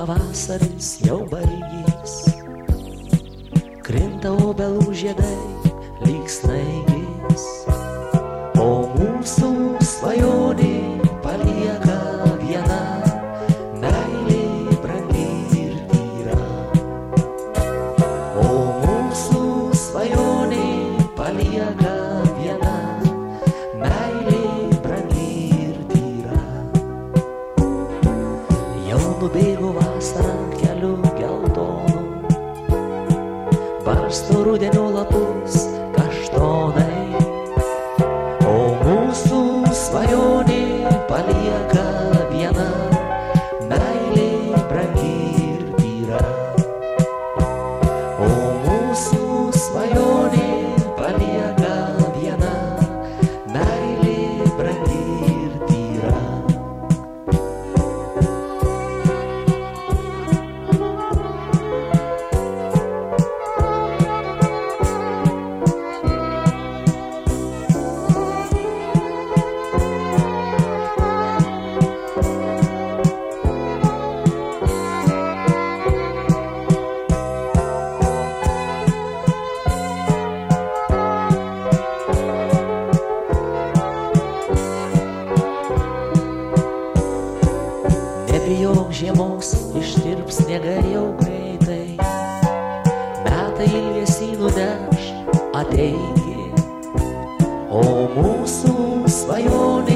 pavasaris jau baigės, krinta obelų žiedai lyg snaigės, o mūsų svajonė palieka viena, meilė brangi ir tyra. O mūsų svajonė palieka viena, meilė brangi ir tyra. Jau nubėgo vasara keliu geltonu, barsto rudenio lapus kaštonai, o mūsų svajonė palieka viena, meilė brangi ir tyra. O mūsų svajonė palieka viena, meilė brangi ir tyra. Nebijok žiemos, ištirps sniegai jau greitai, metai ilgesį nuneš, ateiki, o mūsų svajonė